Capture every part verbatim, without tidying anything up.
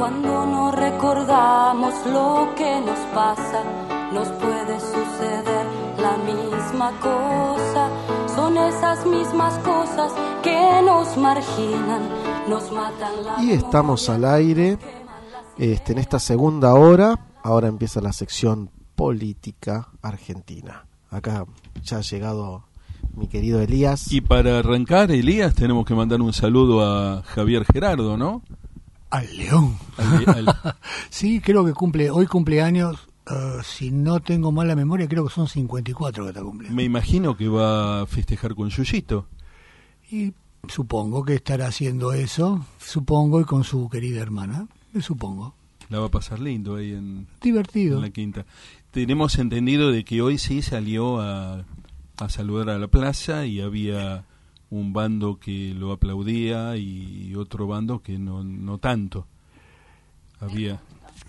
Cuando no recordamos lo que nos pasa, nos puede suceder la misma cosa. Son esas mismas cosas que nos marginan, nos matan la Y estamos al aire este, en esta segunda hora. Ahora empieza la sección política argentina. Acá ya ha llegado mi querido Elías. Y para arrancar, Elías, tenemos que mandar un saludo a Javier Gerardo, ¿no? Al León. Al, al... Sí, creo que cumple, hoy cumpleaños, uh, si no tengo mala memoria, creo que son cincuenta y cuatro que está cumpliendo. Me imagino que va a festejar con Yuyito. Y supongo que estará haciendo eso, supongo, y con su querida hermana, me supongo. La va a pasar lindo ahí en, Divertido. en la quinta. Tenemos entendido de que hoy sí salió a, a saludar a la plaza y había un bando que lo aplaudía y otro bando que no, no tanto. Había...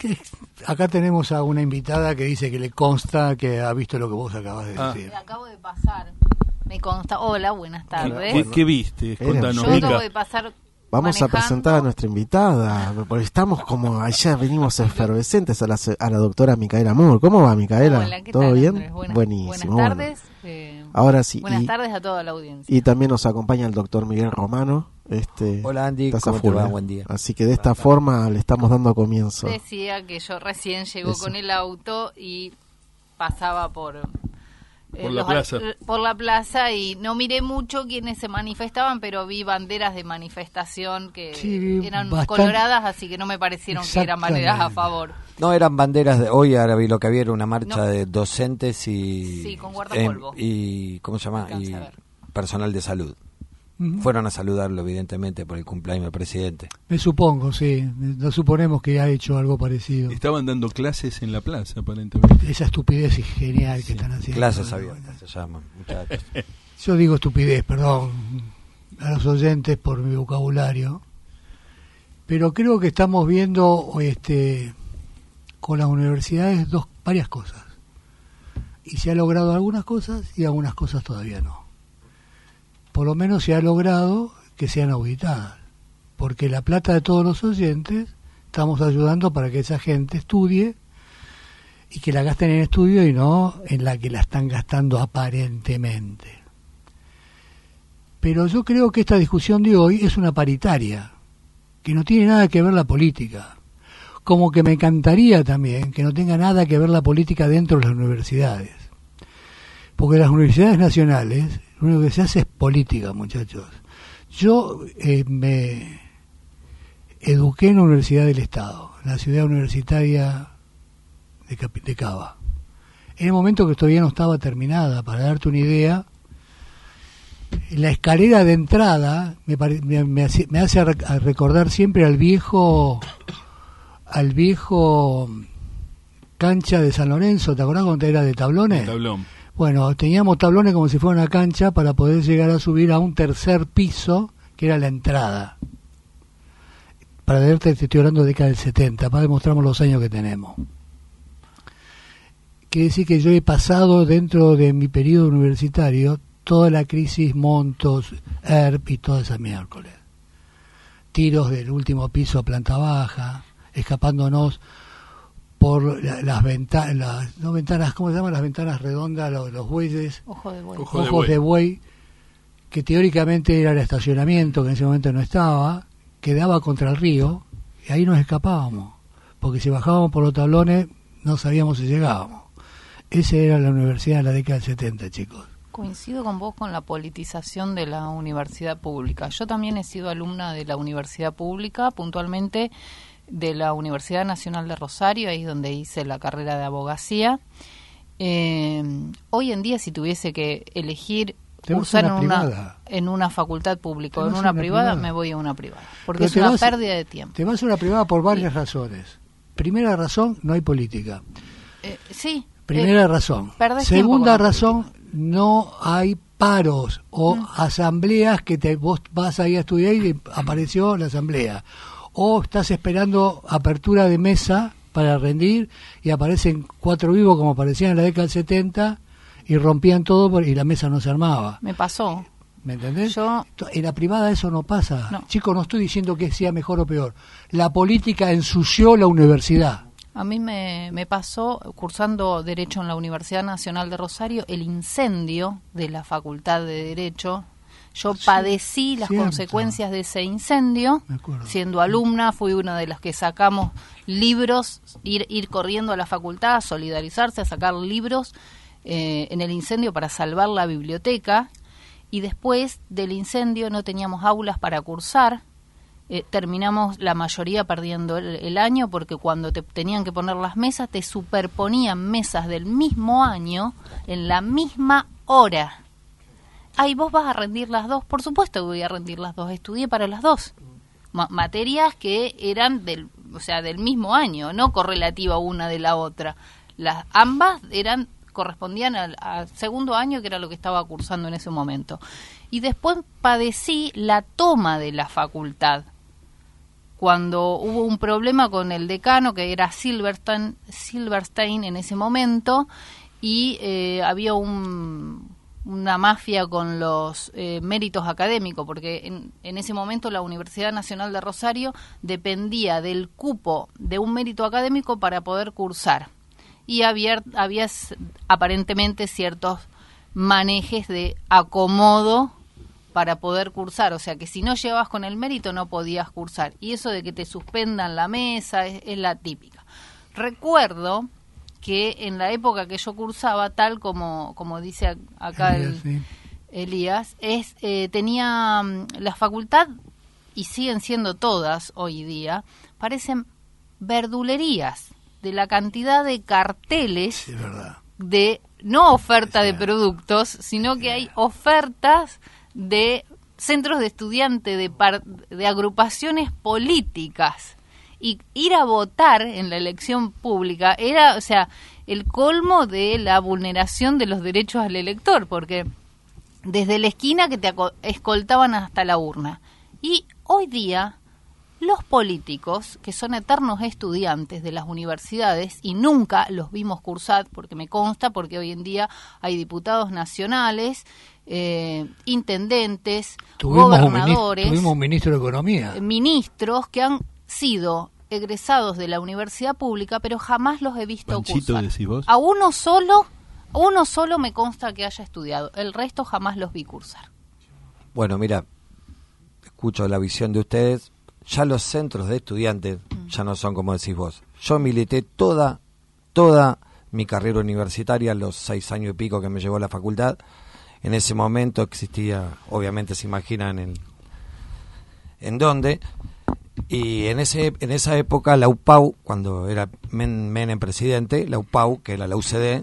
Acá tenemos a una invitada que dice que le consta que ha visto lo que vos acabas de ah. decir. Acabo de pasar. Me consta. Hola, buenas tardes. ¿Qué, qué viste? Contanos. Yo acabo de pasar. Vamos manejando. a presentar a nuestra invitada, porque estamos como allá, venimos efervescentes a la, a la doctora Micaela Moore. ¿Cómo va, Micaela? Hola, ¿qué ¿Todo tal, bien? Andrés? Buenas, Buenísimo. Buenas tardes. Bueno. Eh, Ahora sí. Buenas y, tardes a toda la audiencia. Y también nos acompaña el doctor Miguel Romano. Este, Hola Andy, ¿cómo te va? Buen día. Así que de esta forma le estamos dando comienzo. Decía que yo recién llegó Eso. con el auto y pasaba por... Eh, Por la los, plaza. Por la plaza y no miré mucho quienes se manifestaban, pero vi banderas de manifestación que Sí, eran bastante, coloradas, así que no me parecieron que eran banderas a favor. No, eran banderas de... Hoy ahora vi lo que había, era una marcha No. de docentes y... Sí, con guardapolvo. eh, y, ¿cómo se llama? Alcanza Y a ver. personal de salud. Uh-huh. Fueron a saludarlo, evidentemente, por el cumpleaños del presidente. Me supongo, sí. Lo suponemos que ha hecho algo parecido. Estaban dando clases en la plaza, aparentemente. Esa estupidez es genial que Sí. están haciendo. Clases abiertas se llaman, muchachos. Yo digo estupidez, perdón, a los oyentes por mi vocabulario. Pero creo que estamos viendo este, con las universidades dos varias cosas. Y se ha logrado algunas cosas y algunas cosas todavía no. Por lo menos se ha logrado que sean auditadas, porque la plata de todos los oyentes estamos ayudando para que esa gente estudie y que la gasten en estudio y no en la que la están gastando aparentemente. Pero yo creo que esta discusión de hoy es una paritaria, que no tiene nada que ver la política. Como que me encantaría también que no tenga nada que ver la política dentro de las universidades. Porque las universidades nacionales, lo único que se hace es política, muchachos. Yo eh, me eduqué en la Universidad del Estado, en la ciudad universitaria de, Cap- de Cava. En el momento que todavía no estaba terminada, para darte una idea, la escalera de entrada me, pare, me, me hace, me hace recordar siempre al viejo, al viejo cancha de San Lorenzo. ¿Te acordás cuando era de tablones? El tablón. Bueno, teníamos tablones como si fuera una cancha para poder llegar a subir a un tercer piso, que era la entrada. Para verte, te estoy hablando de década del setenta, para demostrarnos los años que tenemos. Quiere decir que yo he pasado dentro de mi periodo universitario toda la crisis Montos, E R P y toda esa miércoles. Tiros del último piso a planta baja, escapándonos por la, las ventanas, las, no ventanas, ¿cómo se llaman? Las ventanas redondas, los, los bueyes, Ojo de buey. Ojo ojos de buey. de buey, que teóricamente era el estacionamiento, que en ese momento no estaba, que daba contra el río, y ahí nos escapábamos, porque si bajábamos por los tablones no sabíamos si llegábamos. Esa era la universidad en la década del setenta, chicos. Coincido con vos con la politización de la universidad pública. Yo también he sido alumna de la universidad pública, puntualmente de la Universidad Nacional de Rosario, ahí es donde hice la carrera de abogacía. Eh, hoy en día, si tuviese que elegir cursar en una, en una facultad pública o en una, una privada, privada, me voy a una privada, porque Pero es una vas, pérdida de tiempo. Te vas a una privada por varias sí. razones. Primera razón, no hay política. Eh, sí. Primera eh, razón. Segunda razón, no hay paros o mm. asambleas que te vos vas ahí a estudiar y apareció la asamblea. O estás esperando apertura de mesa para rendir y aparecen cuatro vivos como aparecían en la década del setenta y rompían todo y la mesa no se armaba. Me pasó. ¿Me entendés? Yo- En la privada eso no pasa. No. Chicos, no estoy diciendo que sea mejor o peor. La política ensució la universidad. A mí me, me pasó, cursando Derecho en la Universidad Nacional de Rosario, el incendio de la Facultad de Derecho. Yo Sí, padecí las cierto. consecuencias de ese incendio. Me acuerdo. Siendo alumna, fui una de las que sacamos libros, ir, ir corriendo a la facultad, a solidarizarse, a sacar libros eh, en el incendio para salvar la biblioteca. Y después del incendio no teníamos aulas para cursar. Eh, terminamos la mayoría perdiendo el, el año porque cuando te tenían que poner las mesas te superponían mesas del mismo año en la misma hora. Ay, vos vas a rendir las dos. Por supuesto que voy a rendir las dos. Estudié para las dos. Ma- materias que eran del, o sea, del mismo año, no correlativa una de la otra. Las ambas eran correspondían al, al segundo año, que era lo que estaba cursando en ese momento. Y después padecí la toma de la facultad. Cuando hubo un problema con el decano, que era Silverstein, Silverstein en ese momento, y eh, había un, una mafia con los eh, méritos académicos, porque en, en ese momento la Universidad Nacional de Rosario dependía del cupo de un mérito académico para poder cursar. Y había, había s- aparentemente ciertos manejes de acomodo para poder cursar, o sea que si no llevabas con el mérito no podías cursar, y eso de que te suspendan la mesa es, es la típica. Recuerdo que en la época que yo cursaba, tal como, como dice a- acá Elías, el, sí. Elías, es, eh, tenía mm, la facultad, y siguen siendo todas hoy día, parecen verdulerías de la cantidad de carteles Sí, es verdad. de no oferta de productos, sino que hay ofertas de centros de estudiantes, de, par- de agrupaciones políticas. Y ir a votar en la elección pública era, o sea, el colmo de la vulneración de los derechos al elector, porque desde la esquina que te aco- escoltaban hasta la urna. Y hoy día los políticos, que son eternos estudiantes de las universidades y nunca los vimos cursar, porque me consta, porque hoy en día hay diputados nacionales, eh, intendentes, Tuvimos un, ministro, gobernadores, tuvimos un ministro de Economía. eh, ministros que han sido egresados de la universidad pública, pero jamás los he visto Panchito, cursar. decís vos. A uno solo, a uno solo me consta que haya estudiado, el resto jamás los vi cursar. Bueno, mira, escucho la visión de ustedes. Ya los centros de estudiantes ya no son como decís vos. Yo milité toda, toda mi carrera universitaria, los seis años y pico que me llevó a la facultad. En ese momento existía, obviamente se imaginan en, en dónde, y en ese en esa época la U P A U, cuando era Men- Menem presidente, la U P A U, que era la U C D,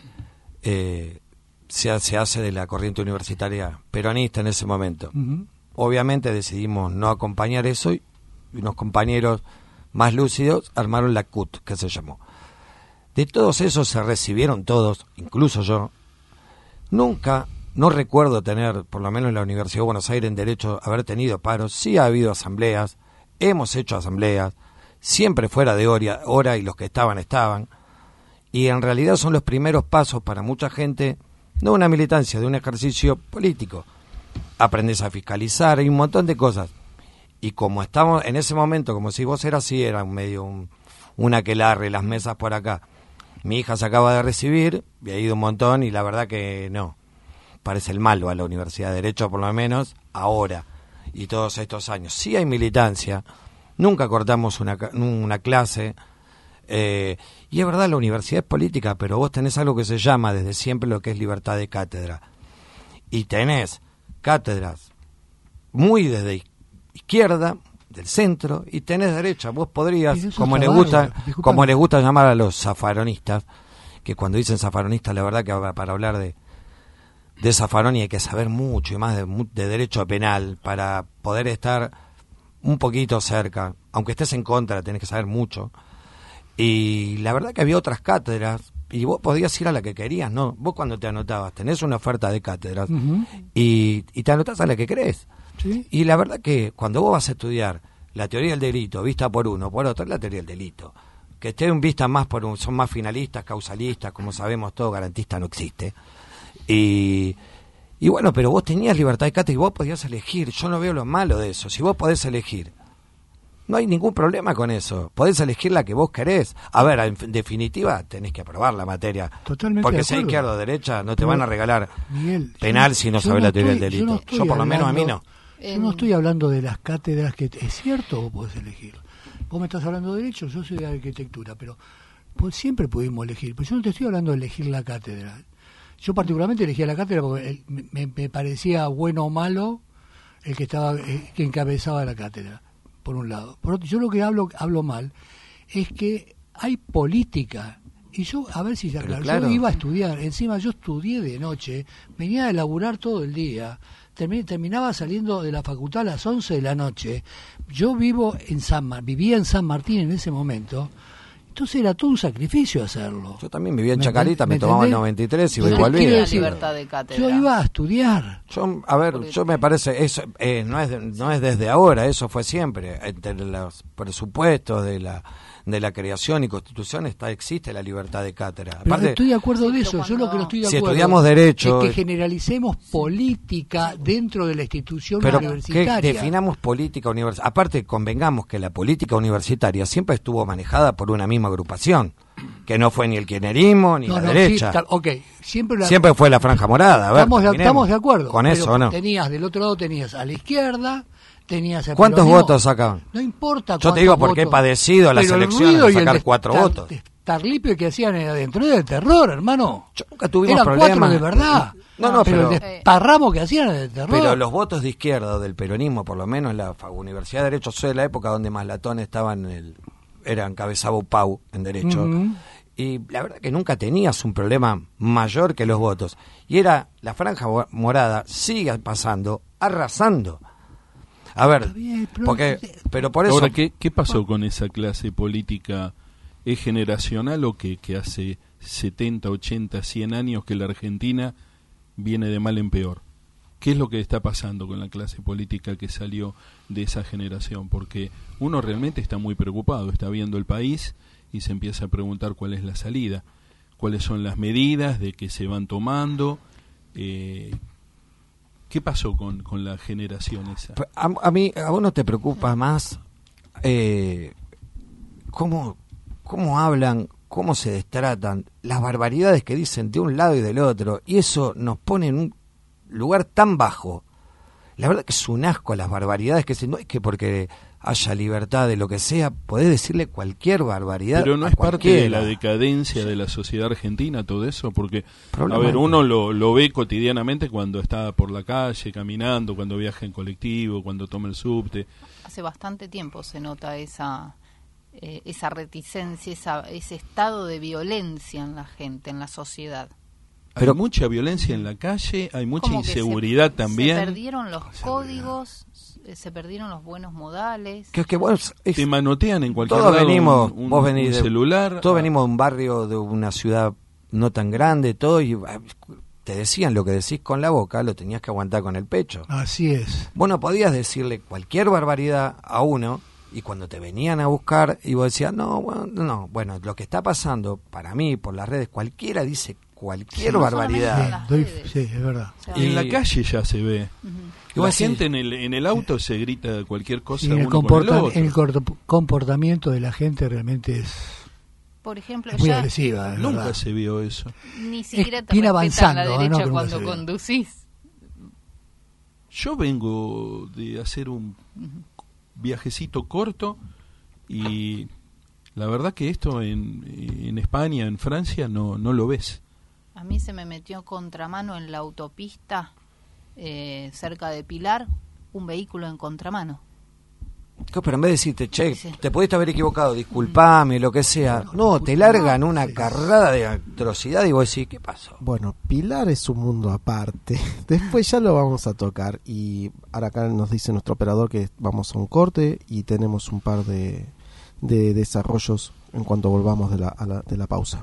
eh, se, se hace de la corriente universitaria peronista en ese momento. Ujú. Obviamente decidimos no acompañar eso y unos compañeros más lúcidos armaron la C U T, que se llamó. De todos esos se recibieron todos, incluso yo. Nunca, no recuerdo tener, por lo menos en la Universidad de Buenos Aires, en Derecho, haber tenido paros. Sí ha habido asambleas, hemos hecho asambleas, siempre fuera de hora, hora y los que estaban, estaban. Y en realidad son los primeros pasos para mucha gente, no una militancia, de un ejercicio político. Aprendes a fiscalizar, hay un montón de cosas. Y como estamos en ese momento, como si vos eras así, era un medio un, un aquelarre, las mesas por acá. Mi hija se acaba de recibir, y ha ido un montón, y la verdad que no. Parece el malo a la Universidad de Derecho, por lo menos, ahora, y todos estos años. Sí hay militancia, nunca cortamos una, ca- una clase, eh, y es verdad, la universidad es política, pero vos tenés algo que se llama desde siempre lo que es libertad de cátedra. Y tenés cátedras muy desde izquierda, del centro, y tenés derecha. Vos podrías, Y eso como está les gusta, bárbaro. Disculpame. como les gusta llamar a los zafaronistas, que cuando dicen zafaronistas, la verdad que para hablar de de Zaffaroni hay que saber mucho y más de, mu- de derecho penal para poder estar un poquito cerca, aunque estés en contra, tenés que saber mucho. Y la verdad que había otras cátedras y vos podías ir a la que querías, ¿no? Vos cuando te anotabas, tenés una oferta de cátedras Ujú. y, y te anotás a la que querés. Sí. Y la verdad que cuando vos vas a estudiar la teoría del delito vista por uno, por otro, es la teoría del delito. Que estén vistas más por un, son más finalistas, causalistas, como sabemos todo, garantista no existe. Y, Y bueno, pero vos tenías libertad de cátedra y vos podías elegir. Yo no veo lo malo de eso. Si vos podés elegir, no hay ningún problema con eso. Podés elegir la que vos querés. A ver, en definitiva, tenés que aprobar la materia. Totalmente. Porque de sea acuerdo. izquierda o derecha, no te Pero, van a regalar Miguel, penal yo, si no yo sabés no la teoría estoy- del delito. Yo, no Yo, estoy por lo menos a mí hablando- no. Yo no estoy hablando de las cátedras que es cierto vos podés elegir. Vos me estás hablando de derecho, yo soy de arquitectura, pero pues siempre pudimos elegir. Pero yo no te estoy hablando de elegir la cátedra. Yo particularmente elegía la cátedra porque el- me, me parecía bueno o malo el que estaba eh, que encabezaba la cátedra, por un lado. Por otro, yo lo que hablo hablo mal es que hay política. Y yo, a ver si ya Pero claro, claro. yo iba a estudiar, encima yo estudié de noche, venía de laburar todo el día, termi- terminaba saliendo de la facultad a las once de la noche. Yo vivo en San Mar- vivía en San Martín en ese momento, entonces era todo un sacrificio hacerlo. Yo también vivía en ¿Me Chacarita, entendés? me ¿Me tomaba el entendés? noventa y tres y Entonces, igual quiero volvía. La decir, libertad de cátedra. Yo iba a estudiar. Yo, a ver, yo me parece, eso eh, no es de- no es desde ahora, eso fue siempre. Entre los presupuestos de la de la creación y constitución está existe la libertad de cátedra. Pero Aparte, estoy de acuerdo Sí, de pero eso, yo lo que no estoy de si acuerdo estudiamos derecho, es eh, que generalicemos política dentro de la institución pero que universitaria. definamos política universitaria. Aparte, convengamos que la política universitaria siempre estuvo manejada por una misma agrupación, que no fue ni el kirchnerismo ni No, la no, derecha. sí, tal- ok, siempre la- Siempre fue la franja morada. A ver, estamos, de, terminemos. estamos de acuerdo. Con pero eso, ¿o no? Tenías, del otro lado tenías a la izquierda, tenías al ¿Cuántos peronismo. votos sacaban? No importa Yo te cuántos digo porque he votos. padecido las Pero el elecciones ruido de y el sacar cuatro destar- votos. destarlipio que hacían ahí adentro era de terror, hermano. Yo nunca tuvimos Eran problemas. cuatro de verdad. No, no, pero, pero, el desparramo que hacían era de terror. pero los votos de izquierda del peronismo, por lo menos en la fa- Universidad de Derecho, soy de la época donde Maslatón estaba en el, era encabezaba Pau en Derecho. Ujú. Y la verdad que nunca tenías un problema mayor que los votos. Y era, la franja mo- morada sigue pasando, arrasando. A ver, Está bien, pero- porque, pero por eso... Ahora, ¿qué, ¿qué pasó con esa clase política? ¿Es generacional o que, que hace setenta, ochenta, cien años que la Argentina viene de mal en peor? ¿Qué es lo que está pasando con la clase política que salió de esa generación? Porque uno realmente está muy preocupado, está viendo el país y se empieza a preguntar cuál es la salida, cuáles son las medidas de que se van tomando. Eh, ¿Qué pasó con, con la generación esa? A, a mí, a vos no te preocupa más eh, cómo, cómo hablan, cómo se destratan, las barbaridades que dicen de un lado y del otro, y eso nos pone en un lugar tan bajo. La verdad que es un asco las barbaridades que dicen. No es que porque haya libertad de lo que sea, podés decirle cualquier barbaridad. Pero no a es parte de cualquiera. la decadencia de la sociedad argentina todo eso, porque, a Probablemente. ver, uno lo, lo ve cotidianamente cuando está por la calle, caminando, cuando viaja en colectivo, cuando toma el subte. Hace bastante tiempo se nota esa eh, esa reticencia, esa, ese estado de violencia en la gente, en la sociedad. Pero- Hay mucha violencia en la calle, hay mucha Como que se- inseguridad también. Se perdieron los códigos, eh, se perdieron los buenos modales. Que es que vos, es- Te manotean en cualquier todos lado venimos, un, un- vos venís un de- celular. todos ah, venimos de un barrio, de una ciudad no tan grande, todo, y ah, te decían lo que decís con la boca, lo tenías que aguantar con el pecho. Así es. Vos no podías decirle cualquier barbaridad a uno, y cuando te venían a buscar, y vos decías, no, bueno, no, bueno, lo que está pasando, para mí, por las redes, cualquiera dice cualquier no barbaridad. solamente Bien, las doy- redes. sí, es verdad. O sea, Y en Y- la calle ya se ve. ujú. Y La vos gente decís- en el, en el auto se grita cualquier cosa Sí, el, uno con el comporta- otro. el corto- comportamiento de la gente realmente es, Por ejemplo, es muy ya agresiva. es Nunca verdad. se vio eso. ni siquiera te viene respetan la avanzando, ¿no? derecha Que nunca cuando se ve. conducís. Yo vengo de hacer un viajecito corto y la verdad que esto en, en España, en Francia, no, no lo ves. A mí se me metió contramano en la autopista eh, cerca de Pilar un vehículo en contramano. ¿Qué? Pero en vez de decirte, che, Sí. te pudiste haber equivocado, disculpame, lo que sea, no, te largan una Sí. carrada de atrocidad y vos decís, ¿qué pasó? Bueno, Pilar es un mundo aparte. Después ya lo vamos a tocar. Y ahora acá nos dice nuestro operador que vamos a un corte y tenemos un par de, de desarrollos en cuanto volvamos de la, a la, de la pausa.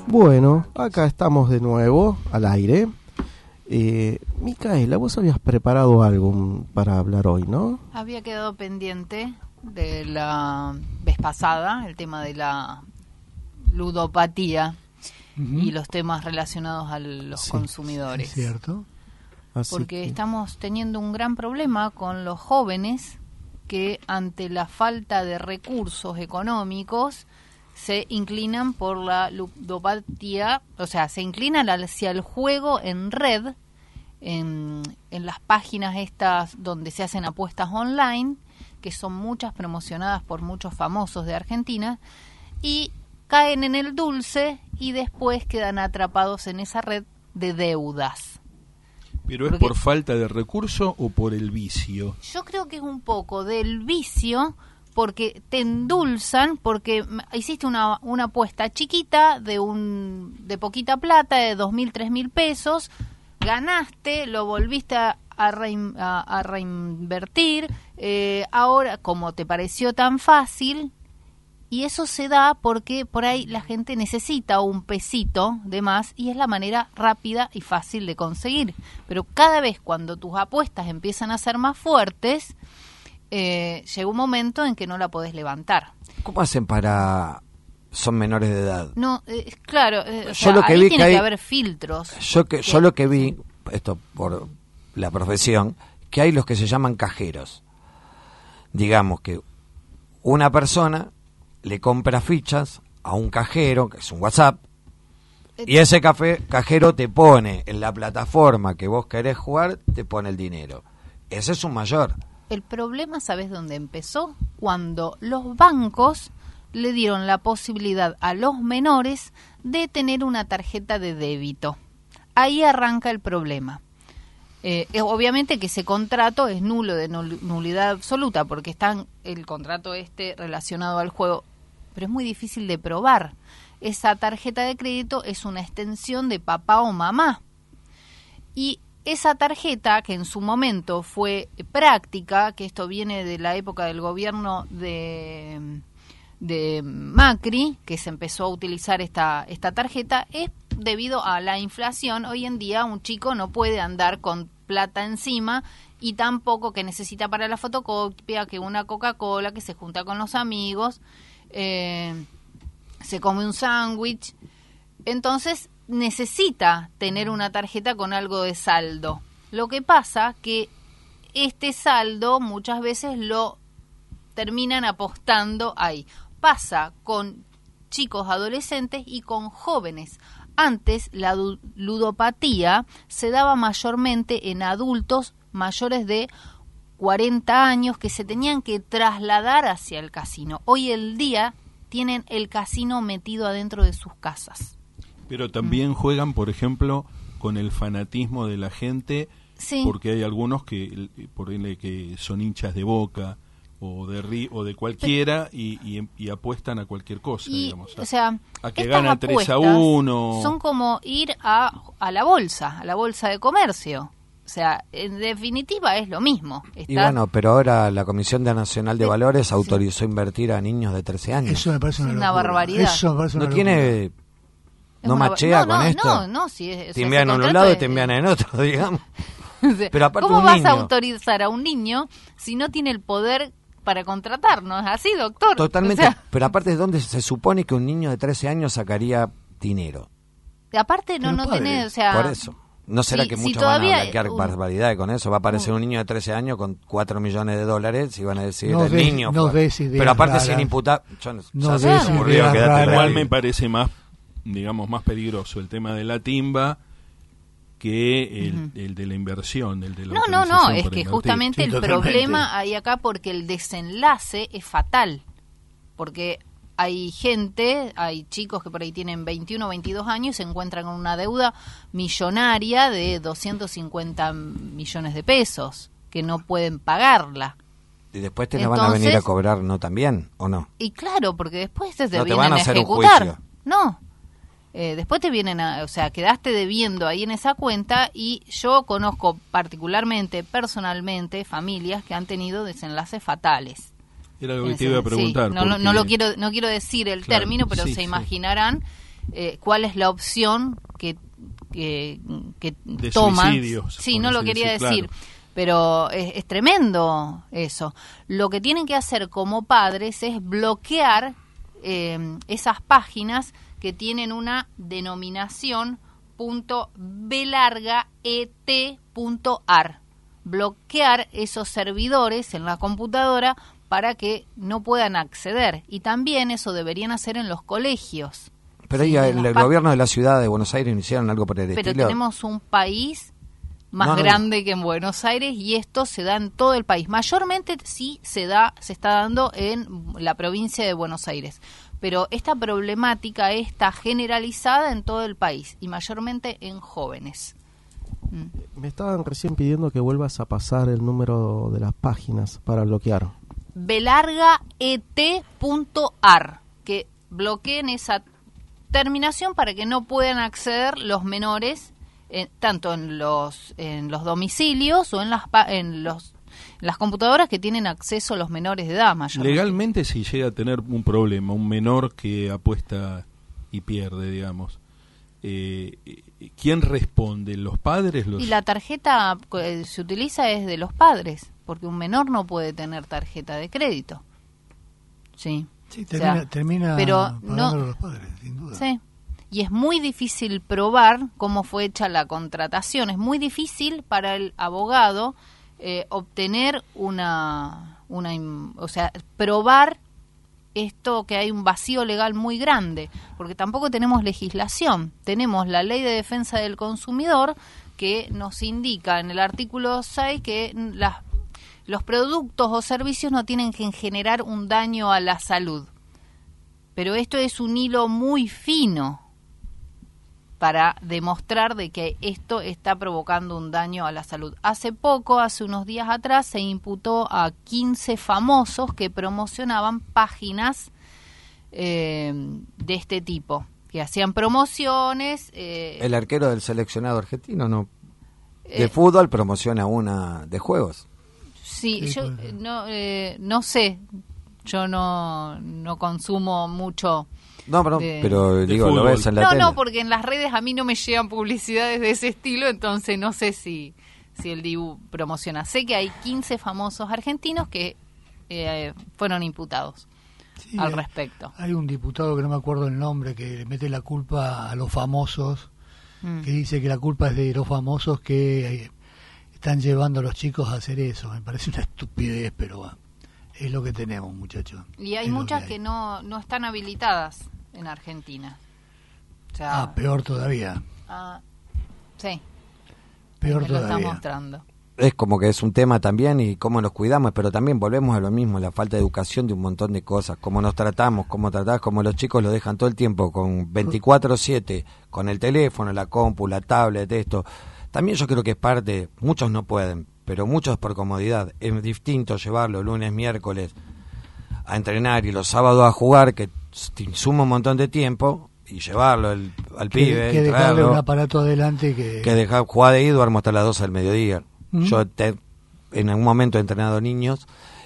Bueno, acá estamos de nuevo al aire. Eh, Micaela, vos habías preparado algo para hablar hoy, ¿no? Había quedado pendiente de la vez pasada el tema de la ludopatía uh-huh. y los temas relacionados a los sí, consumidores. Es cierto. Así porque que... estamos teniendo un gran problema con los jóvenes que ante la falta de recursos económicos se inclinan por la ludopatía, o sea, se inclinan hacia el juego en red, en, en las páginas estas donde se hacen apuestas online, que son muchas promocionadas por muchos famosos de Argentina, y caen en el dulce y después quedan atrapados en esa red de deudas. ¿Pero es Porque por falta de recurso o por el vicio? Yo creo que es un poco del vicio, porque te endulzan, porque hiciste una, una apuesta chiquita de un de poquita plata, de dos mil, tres mil pesos, ganaste, lo volviste a, a, rein, a, a reinvertir, eh, ahora como te pareció tan fácil, y eso se da porque por ahí la gente necesita un pesito de más y es la manera rápida y fácil de conseguir. Pero cada vez cuando tus apuestas empiezan a ser más fuertes, eh, llega un momento en que no la podés levantar. ¿Cómo hacen para...? Son menores de edad. No, eh, claro, eh, o yo sea, lo que ahí vi tiene que, que hay, haber filtros. Yo, que, yo lo que vi, esto por la profesión, que hay los que se llaman cajeros. Digamos que una persona le compra fichas a un cajero, que es un WhatsApp, y ese café, cajero te pone en la plataforma que vos querés jugar, te pone el dinero. Ese es un mayor. El problema, ¿sabés dónde empezó? Cuando los bancos le dieron la posibilidad a los menores de tener una tarjeta de débito. Ahí arranca el problema. Eh, obviamente que ese contrato es nulo, de nulidad absoluta, porque está el contrato este relacionado al juego, pero es muy difícil de probar. Esa tarjeta de crédito es una extensión de papá o mamá. Y esa tarjeta, que en su momento fue práctica, que esto viene de la época del gobierno de, de Macri, que se empezó a utilizar esta, esta tarjeta, es debido a la inflación. Hoy en día un chico no puede andar con plata encima y tampoco que necesita para la fotocopia, que una Coca-Cola, que se junta con los amigos, eh, se come un sándwich. Entonces necesita tener una tarjeta con algo de saldo. Lo que pasa que este saldo muchas veces lo terminan apostando ahí. Pasa con chicos adolescentes y con jóvenes. Antes la ludopatía se daba mayormente en adultos mayores de cuarenta años que se tenían que trasladar hacia el casino. Hoy el día tienen el casino metido adentro de sus casas. Pero también mm. juegan, por ejemplo, con el fanatismo de la gente, sí. porque hay algunos que por ejemplo, que son hinchas de Boca o de Ri, o de cualquiera y, y, y apuestan a cualquier cosa, y, digamos, a, o sea, a que gana tres a uno. Son como ir a, a la bolsa, a la bolsa de comercio. O sea, en definitiva es lo mismo. Está... Y bueno, pero ahora la Comisión Nacional de Valores autorizó sí. invertir a niños de trece años. Eso me parece una, una barbaridad. Eso me parece una no tiene... ¿No una... machea no, no, con esto? No, no, sí. Es, te envían en un lado y te envían en otro, digamos. Pero aparte ¿cómo un vas niño... a autorizar a un niño si no tiene el poder para contratar? ¿No es así, doctor? Totalmente. O sea... Pero aparte, ¿de dónde se supone que un niño de trece años sacaría dinero? Aparte, no, no tenés, o sea... Por eso. ¿No será si, que si muchos todavía, van a blanquear un, barbaridades con eso? Va a aparecer un, un niño de trece años con cuatro millones de dólares y van a decir, no el des, niño... No fue. Pero aparte raras. sin imputar... Yo no, no ya se me ocurrió, igual me parece más, digamos, más peligroso el tema de la timba que el, uh-huh. el de la inversión, el de la No, no, no, es que invertir. justamente sí, el problema hay acá porque el desenlace es fatal. Porque hay gente, hay chicos que por ahí tienen veintiuno, veintidós años y se encuentran con una deuda millonaria de doscientos cincuenta millones de pesos, que no pueden pagarla. Y después te Entonces, la van a venir a cobrar, ¿no? También, ¿o no? Y claro, porque después te, te no te vienen van a, a hacer ejecutar. Un juicio. No. Eh, después te vienen a, o sea, quedaste debiendo ahí en esa cuenta y yo conozco particularmente, personalmente, familias que han tenido desenlaces fatales. Era lo que te iba a preguntar. Sí, no, porque... no lo quiero, no quiero decir el claro, término, pero sí, se sí. imaginarán eh, cuál es la opción que, que, que de toman. Suicidios, Sí, no lo quería decir. Claro. Pero es, es tremendo eso. Lo que tienen que hacer como padres es bloquear eh, esas páginas que tienen una denominación .b larga et.ar. Bloquear esos servidores en la computadora para que no puedan acceder. Y también eso deberían hacer en los colegios. Pero ahí Sí, el, el gobierno de la ciudad de Buenos Aires iniciaron algo por el Pero estilo. tenemos un país más No, no, grande que en Buenos Aires y esto se da en todo el país. Mayormente sí se da, se está dando en la provincia de Buenos Aires, pero esta problemática está generalizada en todo el país y mayormente en jóvenes. Mm. Me estaban recién pidiendo que vuelvas a pasar el número de las páginas para bloquear. b larga et.ar, que bloqueen esa terminación para que no puedan acceder los menores Eh, tanto en los en los domicilios o en las pa- en los las computadoras que tienen acceso los menores de edad mayormente. Legalmente, si llega a tener un problema, un menor que apuesta y pierde, digamos, eh, ¿quién responde? ¿Los padres? Los... Y la tarjeta que se utiliza es de los padres, porque un menor no puede tener tarjeta de crédito. Sí. Sí, O termina, sea, termina pero pagándolo no- los padres, sin duda. Sí. Y es muy difícil probar cómo fue hecha la contratación. Es muy difícil para el abogado eh, obtener una, una, im- o sea, probar esto, que hay un vacío legal muy grande, porque tampoco tenemos legislación. Tenemos la Ley de Defensa del Consumidor que nos indica en el artículo seis que las, los productos o servicios no tienen que generar un daño a la salud. Pero esto es un hilo muy fino para demostrar de que esto está provocando un daño a la salud. Hace poco, hace unos días atrás, se imputó a quince famosos que promocionaban páginas eh, de este tipo, que hacían promociones. Eh, El arquero del seleccionado argentino, ¿no? De eh, fútbol promociona una de juegos. Sí, Sí, yo puede ser. no, eh, no sé, yo no, no consumo mucho. No, pero, De- pero de digo, lo fútbol. ves en la No, tele. no, porque en las redes a mí no me llegan publicidades de ese estilo, entonces no sé si, si el Dibu promociona. Sé que hay quince famosos argentinos que eh, fueron imputados Sí, al hay- respecto. Hay un diputado que no me acuerdo el nombre que le mete la culpa a los famosos, Mm. que dice que la culpa es de los famosos que eh, están llevando a los chicos a hacer eso. Me parece una estupidez, pero bueno, es lo que tenemos, muchachos. Y hay Es lo muchas hay. que no, no están habilitadas en Argentina. O sea, Ah, peor todavía. ah, sí, Peor me lo está todavía. mostrando. Es como que es un tema también y cómo nos cuidamos, pero también volvemos a lo mismo, la falta de educación de un montón de cosas, cómo nos tratamos, cómo tratás, como los chicos lo dejan todo el tiempo con veinticuatro siete, con el teléfono, la compu, la tablet, esto. También yo creo que es parte, muchos no pueden, pero muchos por comodidad. Es distinto llevarlo lunes, miércoles a entrenar y los sábados a jugar, que te insuma un montón de tiempo, y llevarlo el- al Que, pibe, que y dejarle traerlo. un aparato adelante que... Que dejar jugar de ahí, duermo hasta las doce del mediodía. Ujú. Yo te- en algún momento he entrenado niños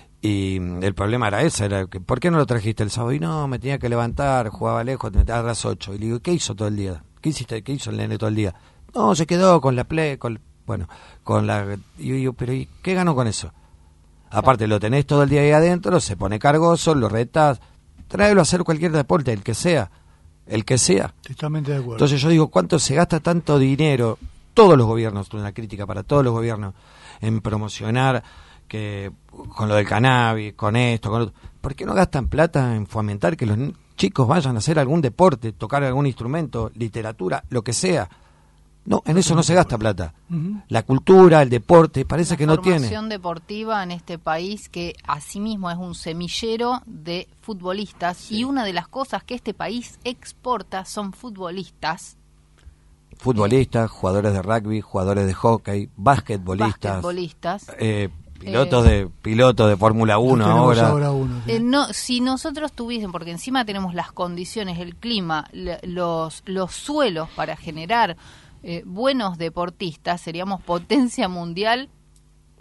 y mm, el problema era ese, era que ¿por qué no lo trajiste el sábado? Y no, me tenía que levantar, jugaba lejos, me a las ocho. Y le digo, ¿qué hizo todo el día? ¿Qué hiciste? ¿Qué hizo el nene todo el día? No, se quedó con la play, con, bueno, con la... Y yo digo, pero ¿y qué ganó con eso? Aparte, lo tenés todo el día ahí adentro, se pone cargoso, lo retás, tráelo a hacer cualquier deporte, el que sea, el que sea. Totalmente de acuerdo. Entonces yo digo, ¿cuánto se gasta tanto dinero? Todos los gobiernos, una crítica para todos los gobiernos, en promocionar que con lo del cannabis, con esto, con otro. ¿Por qué no gastan plata en fomentar que los n- chicos vayan a hacer algún deporte, tocar algún instrumento, literatura, lo que sea? No, en eso no se gasta plata. Ujú. La cultura, el deporte, parece La que no tiene. formación deportiva en este país que asimismo es un semillero de futbolistas y una de las cosas que este país exporta son futbolistas, Futbolistas, jugadores de rugby, jugadores de hockey, basquetbolistas, basquetbolistas. eh, pilotos de pilotos de Fórmula uno Lo tenemos ahora. uno, sí. Eh, no, si nosotros tuviesen, porque encima tenemos las condiciones, el clima, le- los, los suelos para generar eh, buenos deportistas, seríamos potencia mundial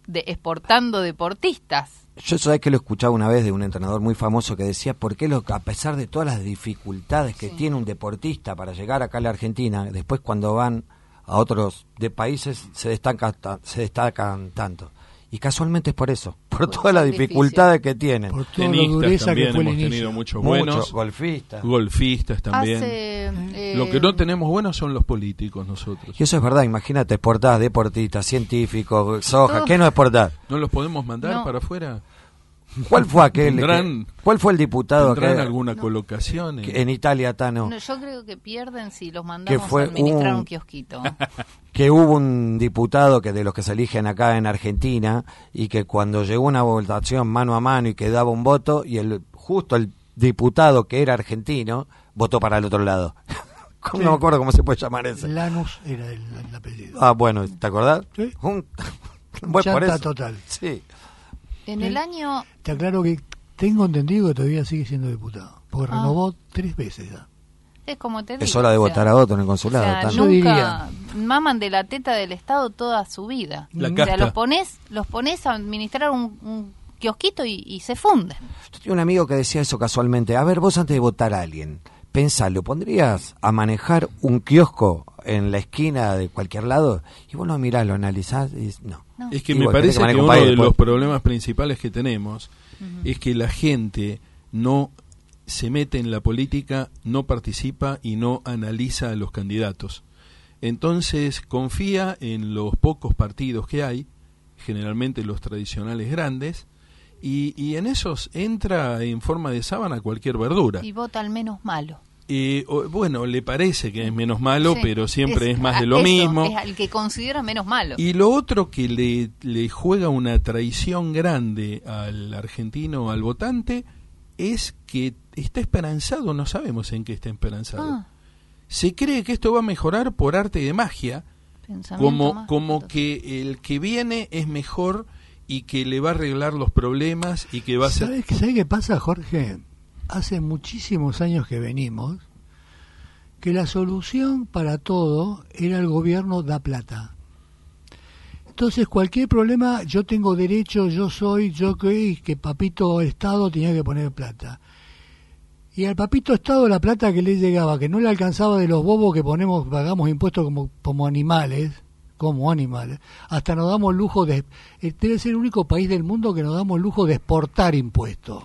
de, exportando deportistas. Yo sabés que lo escuchaba una vez de un entrenador muy famoso que decía, ¿por qué lo, a pesar de todas las dificultades que Sí. tiene un deportista para llegar acá a la Argentina, después cuando van a otros de países se destacan, se destacan tanto? Y casualmente es por eso, por, Por todas las sacrificio. dificultades que tienen. Por toda la Tenistas dureza que también fue el hemos inicio. tenido muchos Muchos buenos, golfistas. golfistas también. Hace, eh, Lo que no tenemos buenos son los políticos nosotros. Y eso es verdad, imagínate, exportás deportistas, científicos, soja, Todo. ¿qué no exportás? ¿No los podemos mandar No. para afuera? ¿Cuál fue aquel? Tendrán- que- ¿Cuál fue el diputado ¿Tendrán que, alguna No. colocación? en- que en Italia, Tano? no, yo creo que pierden si los mandamos fue a administrar un- un kiosquito. Que hubo un diputado que de los que se eligen acá en Argentina y que cuando llegó una votación mano a mano y que daba un voto y el justo el diputado que era argentino votó para el otro lado. Sí. No me acuerdo cómo se puede llamar ese. Lanús era el, el apellido. Ah, bueno, ¿te acordás? Sí. Un, bueno, por Chanta eso. total. Sí. En Sí. el año... Te aclaro que tengo entendido que todavía sigue siendo diputado, porque Ah. renovó tres veces ya. Es como te digo. Es hora de o sea, votar a otro en el o consulado. sea, Tano. Yo nunca diría. maman de la teta del Estado toda su vida. La o sea, casta. los pones, los pones a administrar un, un kiosquito y, y se funden. Yo tenía un amigo que decía eso casualmente. A ver, vos antes de votar a alguien, pensá, ¿lo pondrías a manejar un kiosco en la esquina de cualquier lado? Y vos lo mirás, lo analizás y dices, no. No. Es que Y me bueno, parece tenés que que manejar un uno país de después. los problemas principales que tenemos Ujú. es que la gente no se mete en la política, no participa y no analiza a los candidatos. Entonces confía en los pocos partidos que hay, generalmente los tradicionales grandes, y, y en esos entra en forma de sábana cualquier verdura. Y vota al menos malo. Eh, o- bueno, le parece que es menos malo, Sí. pero siempre es, más de a- lo eso, mismo. Es al que considera menos malo. Y lo otro que le, le juega una traición grande al argentino, al votante, es que está esperanzado, no sabemos en qué está esperanzado. Ah, Se cree que esto va a mejorar por arte de magia, pensamiento como, más. como que el que viene es mejor y que le va a arreglar los problemas y que va a ser... ¿Sabes qué, ¿Sabes qué pasa, Jorge? Hace muchísimos años que venimos que la solución para todo era el gobierno da plata. Entonces cualquier problema, yo tengo derecho, yo soy, yo creí que papito Estado tenía que poner plata. Y al papito Estado la plata que le llegaba, que no le alcanzaba de los bobos que ponemos, pagamos impuestos como, como animales, como animales, hasta nos damos lujo de... eh, Debe ser el único país del mundo que nos damos lujo de exportar impuestos.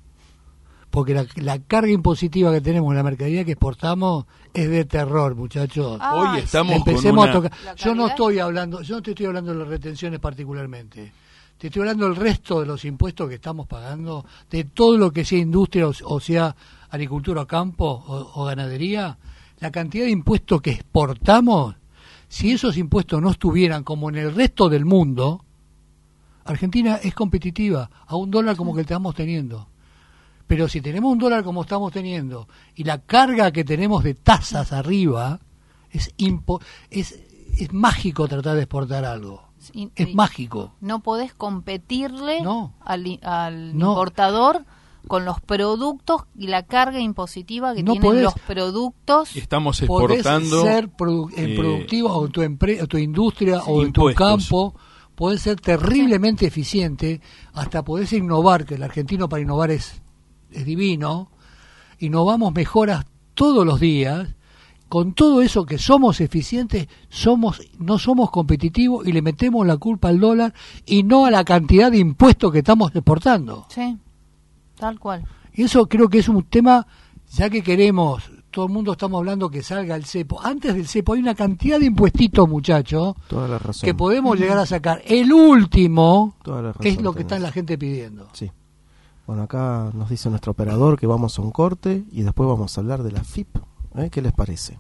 Porque la, la carga impositiva que tenemos en la mercadería que exportamos es de terror, muchachos. Ah, Hoy sí. estamos con Empecemos una... a tocar. La Yo no calidad. estoy hablando, yo no te estoy hablando de las retenciones particularmente. Te estoy hablando del resto de los impuestos que estamos pagando, de todo lo que sea industria o, o sea agricultura o campo o, o ganadería, la cantidad de impuestos que exportamos, si esos impuestos no estuvieran como en el resto del mundo, Argentina es competitiva a un dólar como que estamos teniendo. Pero si tenemos un dólar como estamos teniendo y la carga que tenemos de tasas arriba, es impo es, es mágico tratar de exportar algo. Y- Es y mágico. No podés competirle No. al, i- al No. importador con los productos y la carga impositiva que No tienen podés. los productos. Estamos Podés exportando... ser produ en eh, productivo o en tu, empre o tu industria sí, o en tu impuestos. campo, podés ser terriblemente eficiente, hasta podés innovar, que el argentino para innovar es, es divino, innovamos mejoras todos los días. Con todo eso que somos eficientes, somos no somos competitivos y le metemos la culpa al dólar y no a la cantidad de impuestos que estamos exportando. Sí, tal cual. Y eso creo que es un tema, ya que queremos, todo el mundo estamos hablando que salga el cepo. Antes del cepo hay una cantidad de impuestitos, muchachos, Toda la razón. que podemos llegar a sacar. El último Toda la razón es lo que tenés. está la gente pidiendo. Sí. Bueno, acá nos dice nuestro operador que vamos a un corte y después vamos a hablar de la F I P. ¿Eh? ¿Qué les parece?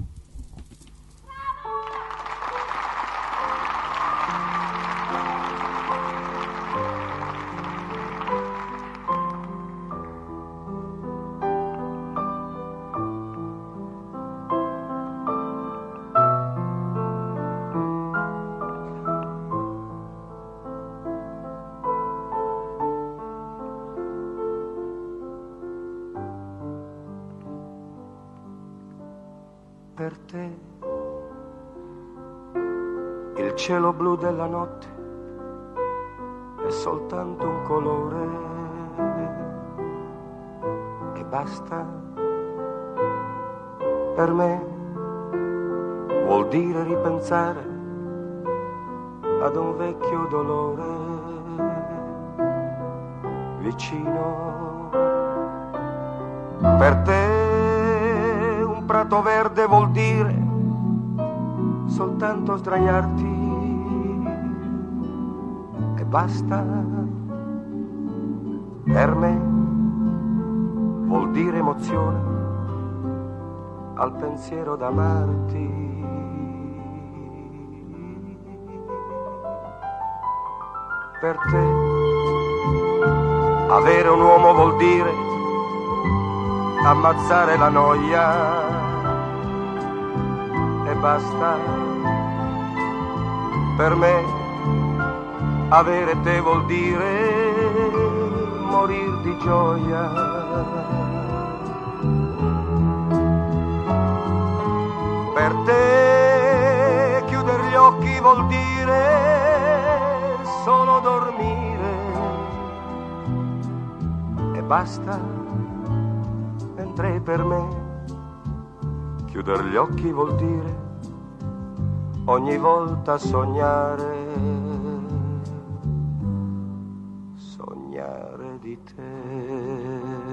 Per te il cielo blu della notte è soltanto un colore e basta. Per me vuol dire ripensare ad un vecchio dolore vicino. Per te un prato verde vuol dire soltanto sdraiarti e basta. Per me vuol dire emozione al pensiero d'amarti. Per te avere un uomo vuol dire ammazzare la noia e basta. Per me avere te vuol dire morir di gioia. Per te chiudere gli occhi vuol dire solo dormire e basta. Mentre per me chiudere gli occhi vuol dire ogni volta sognare, sognare di te.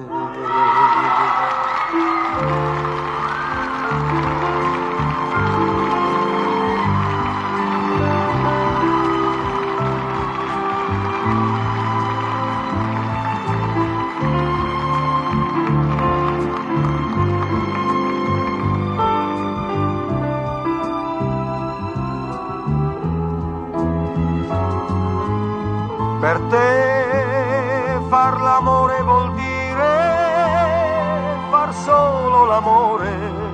Per te far l'amore vuol dire far solo l'amore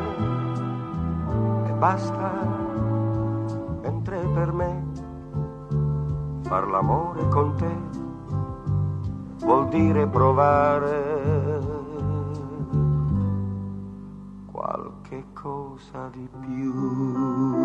e basta. Mentre per me far l'amore con te vuol dire provare qualche cosa di più.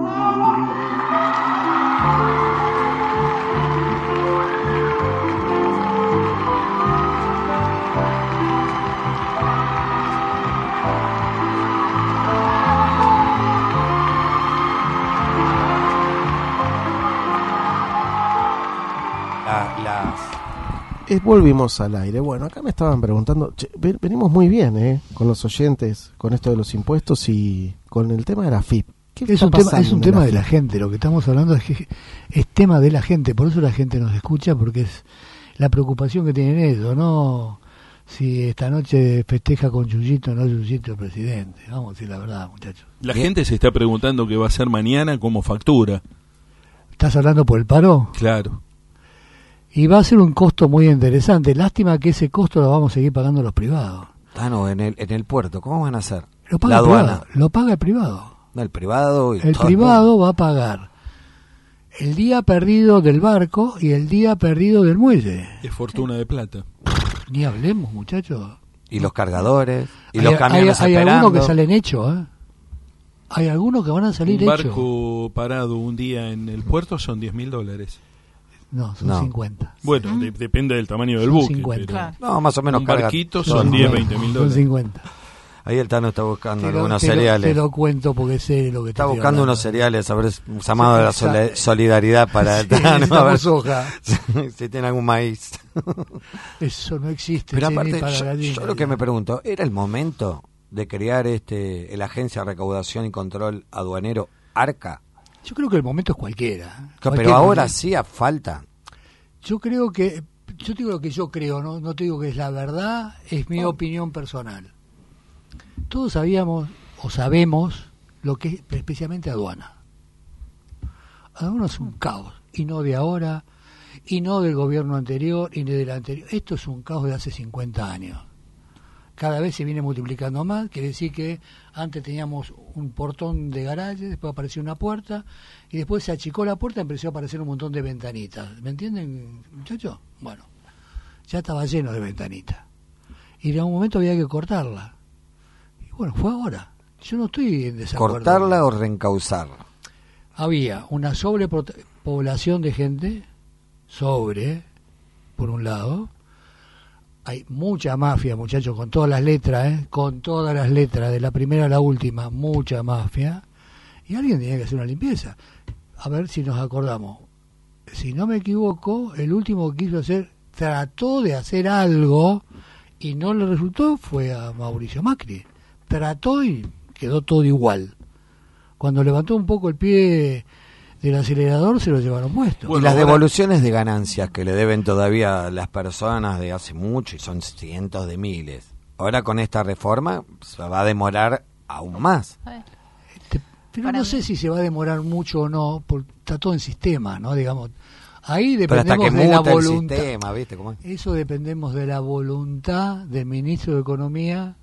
Eh, volvimos al aire. Bueno, acá me estaban preguntando, che, venimos muy bien eh, con los oyentes, con esto de los impuestos y con el tema de la F I P. ¿Qué es, un tema, es un tema de la gente, lo que estamos hablando es que es tema de la gente, por eso la gente nos escucha, porque es la preocupación que tienen ellos, no si esta noche festeja con Chuyito o no Chuyito el presidente. Vamos a decir la verdad, muchachos. La gente se está preguntando qué va a hacer mañana como factura. ¿Estás hablando por el paro? Claro. Y va a ser un costo muy interesante. Lástima que ese costo lo vamos a seguir pagando los privados. Ah, no, en el, en el puerto, ¿cómo van a hacer? Lo paga la el aduana. privado, lo paga el privado. No, el privado. Y el todo privado el va a pagar el día perdido del barco y el día perdido del muelle. Es fortuna de plata. Ni hablemos, muchachos. Y los cargadores, y hay, los camiones hay, hay esperando. algunos que salen hechos, ¿eh? Hay algunos que van a salir hechos. Un hechos. barco parado un día en el puerto son diez mil dólares. No, son no. cincuenta. Bueno, de, depende del tamaño del son buque. cincuenta. Pero Claro. No, más o menos un carga. barquito son son diez, cincuenta. veinte mil Son dólares. cincuenta. Ahí el Tano está buscando Te lo, algunos te lo- cereales. Te lo cuento porque sé lo que te Está estoy buscando hablando. unos cereales, a ver, un llamado de la Sí, sole- exacto. solidaridad para el Sí, Tano, a ver necesitamos hoja. si tiene algún maíz. Eso no existe. Pero sí, ni aparte, para yo, gallinas. yo lo que me pregunto, ¿era el momento de crear este la Agencia de Recaudación y Control Aduanero, ARCA? Yo creo que el momento es cualquiera. Que- Cualquier pero ahora momento. hacía falta. Yo creo que, yo te digo lo que yo creo, no, no te digo que es la verdad, es mi opinión personal. Todos sabíamos o sabemos lo que es especialmente aduana. Aduana es un caos, y no de ahora, y no del gobierno anterior, y ni del anterior. Esto es un caos de hace cincuenta años. Cada vez se viene multiplicando más, quiere decir que antes teníamos un portón de garaje, después apareció una puerta, y después se achicó la puerta y empezó a aparecer un montón de ventanitas. ¿Me entienden, muchachos? Bueno, ya estaba lleno de ventanitas. Y en algún momento había que cortarla. Y bueno, fue ahora. Yo no estoy en desacuerdo. ¿Cortarla o reencauzarla? Había una sobrepoblación de gente, sobre, por un lado. Hay mucha mafia, muchachos, con todas las letras, ¿eh? Con todas las letras, de la primera a la última, mucha mafia. Y alguien tenía que hacer una limpieza. A ver si nos acordamos. Si no me equivoco, el último que quiso hacer, trató de hacer algo y no le resultó, fue a Mauricio Macri. Trató y quedó todo igual. Cuando levantó un poco el pie del acelerador, se lo llevaron puesto. Bueno, y las ahora... devoluciones de ganancias que le deben todavía las personas de hace mucho, y son cientos de miles. Ahora con esta reforma se va a demorar aún más. Este, pero Para no mí. sé si se va a demorar mucho o no, porque está todo en sistema, ¿no? Digamos, ahí dependemos de la voluntad. Sistema, ¿viste cómo es? Eso dependemos de la voluntad del ministro de Economía.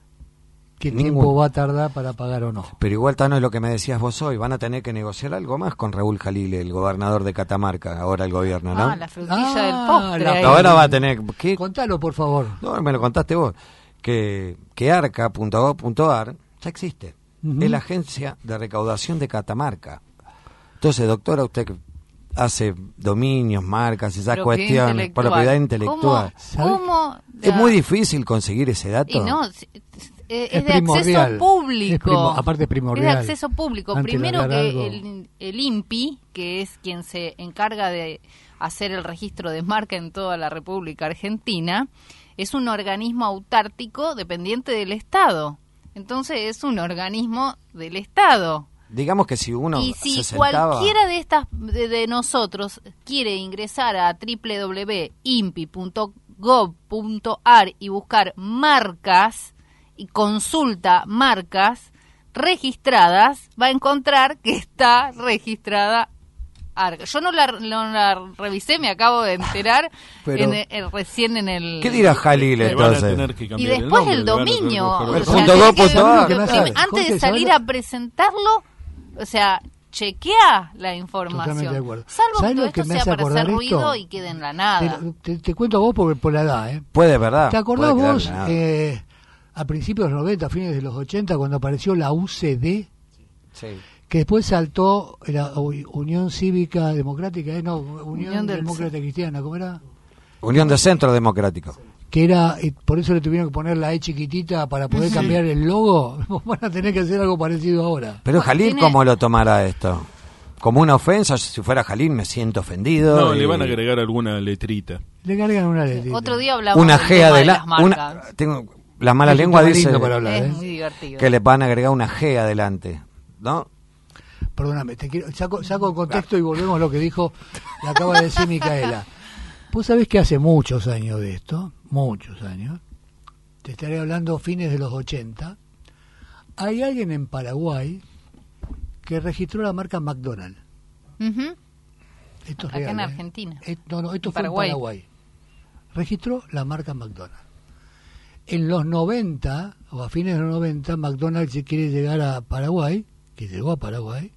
¿Qué Ningún. tiempo va a tardar para pagar o no? Pero igual, Tano, es lo que me decías vos hoy. Van a tener que negociar algo más con Raúl Jalil, el gobernador de Catamarca, ahora el gobierno, ¿no? Ah, la frutilla ah, del postre. La... Ahora va a tener... ¿qué? Contalo, por favor. No, me lo contaste vos. Que, que arca punto gov punto ar ya existe. Uh-huh. Es la agencia de recaudación de Catamarca. Entonces, doctora, usted hace dominios, marcas, esas cuestiones, propiedad intelectual. ¿Cómo? ¿Cómo? Es muy difícil conseguir ese dato. Y no, es, es, es de acceso público. Es primo, aparte es primordial. Es de acceso público. Antes Primero que el, el I N P I, que es quien se encarga de hacer el registro de marca en toda la República Argentina, es un organismo autártico dependiente del Estado. Entonces es un organismo del Estado. Digamos que si uno y si se sentaba... cualquiera de estas de, de nosotros quiere ingresar a doble u doble u doble u punto i n p i punto gov punto ar y buscar marcas y consulta marcas registradas, va a encontrar que está registrada Arca. Yo no la, no la revisé, me acabo de enterar Pero, en el, el, recién en el... ¿Qué dirá Jalil entonces? Y después el, nombre, el dominio. O sea, punto punto ar. Antes de salir a presentarlo, o sea, chequea la información. Totalmente de acuerdo. Salvo que todo esto sea para hacer ruido esto? y quede en la nada. Te, te, te cuento a vos porque por la edad, ¿eh? Puede, ¿verdad? ¿Te acordás vos, eh, a principios de los noventa, fines de los ochenta, cuando apareció la U C D? Sí. Que después saltó la Unión Cívica Democrática, ¿eh? No, Unión, Unión Demócrata del... Cristiana, ¿cómo era? Unión de Centro Democrático. Que era, y por eso le tuvieron que poner la E chiquitita para poder sí. cambiar el logo. Van a tener que hacer algo parecido ahora. Pero Jalil, ¿Tiene... ¿cómo lo tomará esto? ¿Como una ofensa? Si fuera Jalil me siento ofendido. No, y... le van a agregar alguna letrita. Le agregan una letrita. Otro día hablamos una del G tema de la, las marcas. Una, tengo, la mala es lengua dice para hablar, es ¿eh? muy divertido. Que le van a agregar una G adelante, ¿no? Perdóname, te quiero, saco, saco contexto y volvemos a lo que dijo, le acaba de decir Micaela. Vos sabés que hace muchos años de esto, muchos años, te estaré hablando fines de los ochenta, hay alguien en Paraguay que registró la marca McDonald's. Uh-huh. Esto es Acá real, en ¿eh? Argentina. Eh, no, no, esto en fue Paraguay. en Paraguay. Registró la marca McDonald's. En los noventa, o a fines de los noventa, McDonald's se quiere llegar a Paraguay, que llegó a Paraguay,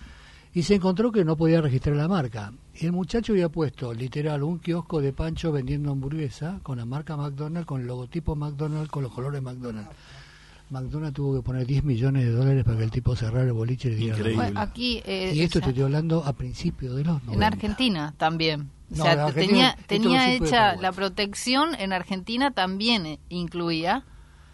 y se encontró que no podía registrar la marca. Y el muchacho había puesto, literal, un kiosco de Pancho vendiendo hamburguesa con la marca McDonald's, con el logotipo McDonald's, con los colores McDonald's. McDonald's tuvo que poner diez millones de dólares para que el tipo cerrara el boliche y le diera Increíble. Bueno, aquí, eh, y esto o sea, te estoy hablando a principios de los noventa. En Argentina también. O No, sea, en Argentina, tenía, esto tenía sí hecha la protección en Argentina también eh, incluía.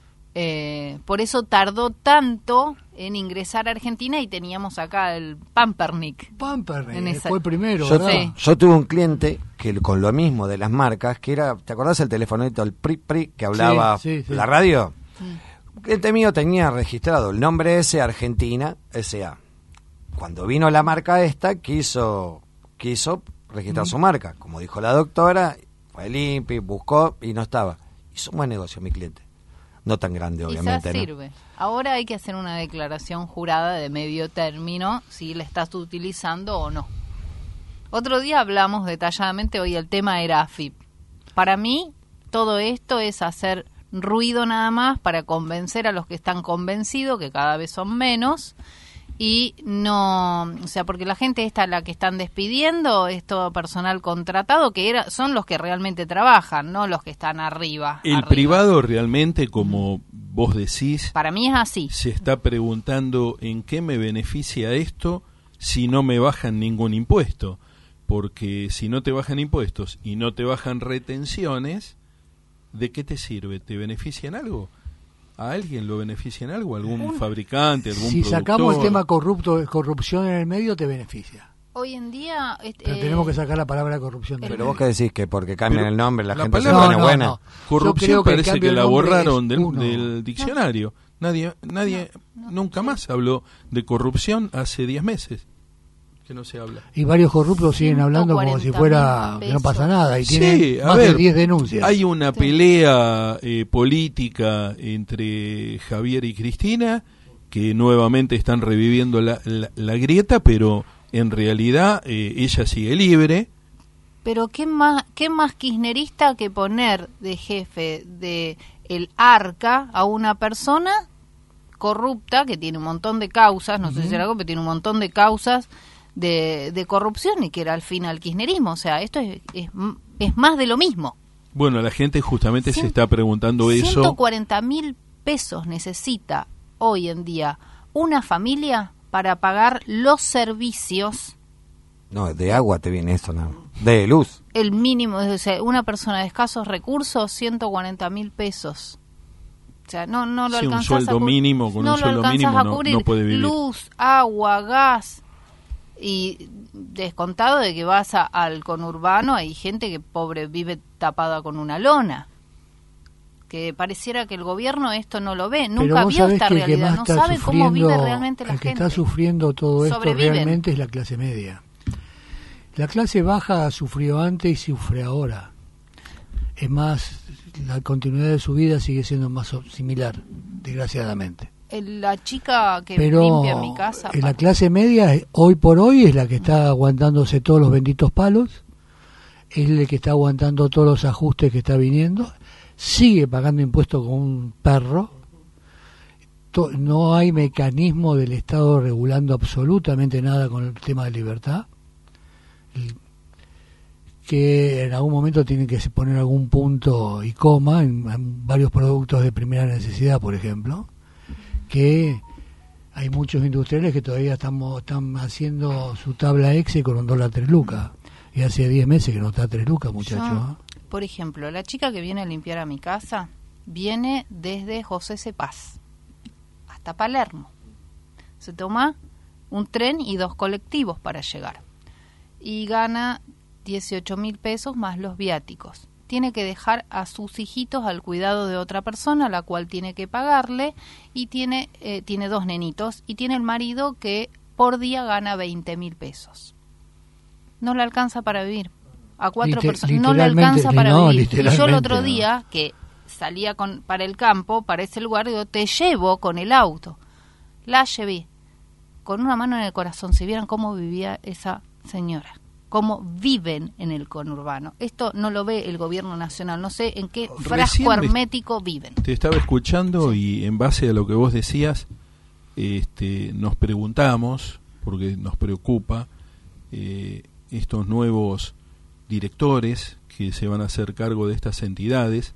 Eh, por eso tardó tanto en ingresar a Argentina y teníamos acá el Pampernick. Pampernick, esa... fue el primero, yo, ¿verdad? Sí. yo tuve un cliente que con lo mismo de las marcas, que era, ¿te acordás el telefonito, el Pri Pri, que hablaba sí, sí, sí. la radio? Mm. Un cliente mío tenía registrado el nombre ese, Argentina S A. Cuando vino la marca esta, quiso, quiso registrar mm. su marca. Como dijo la doctora, fue al I N P I, buscó y no estaba. Hizo un buen negocio mi cliente. No tan grande, obviamente. Quizás sirve. ¿No? Ahora hay que hacer una declaración jurada de medio término si la estás utilizando o no. Otro día hablamos detalladamente, hoy el tema era A F I P. Para mí, todo esto es hacer ruido nada más para convencer a los que están convencidos, que cada vez son menos, y no, o sea, porque la gente esta la que están despidiendo es todo personal contratado, que era son los que realmente trabajan, no los que están arriba. El arriba. privado realmente, como vos decís, para mí es así. Se está preguntando en qué me beneficia esto si no me bajan ningún impuesto. porque si no te bajan impuestos y no te bajan retenciones, ¿de qué te sirve? ¿Te benefician algo? ¿A alguien lo benefician algo? ¿Algún un, fabricante? ¿Algún si productor? Sacamos el tema corrupto, corrupción en el medio, te beneficia. Hoy en día... Este, pero tenemos que sacar la palabra corrupción. Pero vos qué decís, que porque cambian pero el nombre la, la gente se no, pone no, buena. No. Corrupción que parece que la borraron del, uno. del diccionario. No. Nadie, nadie no, no, nunca sí. más habló de corrupción hace diez meses. Que no se habla. Y varios corruptos siguen hablando como si fuera que no pasa nada y sí, tienen a más ver, de diez denuncias. Hay una sí. pelea eh, política entre Javier y Cristina que nuevamente están reviviendo la, la, la grieta, pero en realidad eh, ella sigue libre. Pero qué más qué más kirchnerista que poner de jefe de el Arca a una persona corrupta que tiene un montón de causas, no uh-huh. sé si será algo, pero tiene un montón de causas de, de corrupción y que era al final kirchnerismo. O sea, esto es, es, es más de lo mismo. Bueno, la gente justamente Cien, se está preguntando eso. ciento cuarenta mil pesos necesita hoy en día una familia para pagar los servicios. No, de agua te viene eso, no. De luz. El mínimo, o sea, una persona de escasos recursos, ciento cuarenta mil pesos. O sea, no, no lo sí, alcanzas un sueldo a mínimo, con no un sueldo mínimo no, no puede vivir. Luz, agua, gas, y descontado de que vas a, al conurbano, hay gente que pobre vive tapada con una lona. Que pareciera que el gobierno esto no lo ve, nunca vio esta realidad, no sabe cómo vive realmente la gente. El que está sufriendo todo esto Sobreviven. realmente es la clase media. La clase baja sufrió antes y sufre ahora. Es más, la continuidad de su vida sigue siendo más similar, desgraciadamente. La chica que Pero limpia mi casa. En la clase media, hoy por hoy, es la que está aguantándose todos los benditos palos, es el que está aguantando todos los ajustes que está viniendo, sigue pagando impuestos como un perro, no hay mecanismo del Estado regulando absolutamente nada con el tema de libertad, que en algún momento tienen que poner algún punto y coma en, en varios productos de primera necesidad, por ejemplo, que hay muchos industriales que todavía estamos, están haciendo su tabla Excel con un dólar tres lucas, y hace diez meses que no está a tres lucas, muchacho. Yo, por ejemplo, la chica que viene a limpiar a mi casa viene desde José Cepaz hasta Palermo. Se toma un tren y dos colectivos para llegar. Y gana dieciocho mil pesos más los viáticos. Tiene que dejar a sus hijitos al cuidado de otra persona, la cual tiene que pagarle, y tiene, eh, tiene dos nenitos, y tiene el marido que por día gana veinte mil pesos. No le alcanza para vivir. A cuatro Liter- personas no le alcanza para no, vivir. Y yo el otro no. día, que salía con para el campo, para ese lugar, digo, te llevo con el auto. La llevé con una mano en el corazón. Si vieran cómo vivía esa señora, cómo viven en el conurbano. Esto no lo ve el gobierno nacional. No sé en qué frasco hermético viven. Te estaba escuchando y en base a lo que vos decías, este, nos preguntamos, porque nos preocupa, eh, estos nuevos directores que se van a hacer cargo de estas entidades,